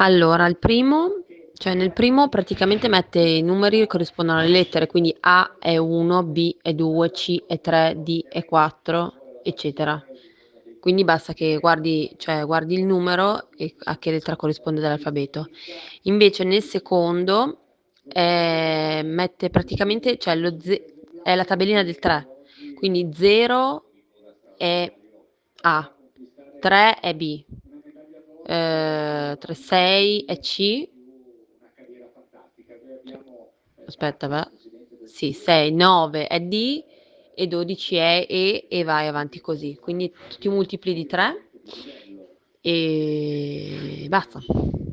Allora, nel primo praticamente mette i numeri che corrispondono alle lettere, quindi A è 1, B è 2, C è 3, D è 4, eccetera. Quindi basta che guardi il numero e a che lettera corrisponde dall'alfabeto. Invece nel secondo, mette praticamente è la tabellina del 3, quindi 0 è A, 3 è B, 6 è C, aspetta, sì, 6, 9 è D e 12 è E vai avanti così. Quindi tutti i multipli di 3 e basta.